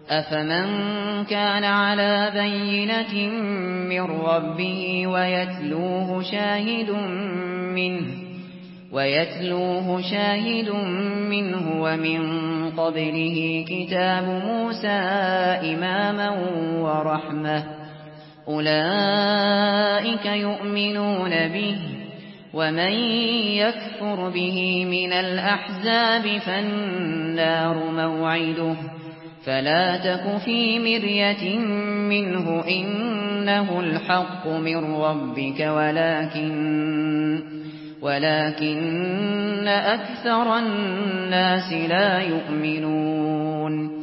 أفمن كان على بينة من ربه ويتلوه شاهد منه ومن قبله كتاب موسى إماما ورحمة أولئك يؤمنون به ومن يكفر به من الأحزاب فالنار موعده فلا تك في مرية منه إنه الحق من ربك ولكن أكثر الناس لا يؤمنون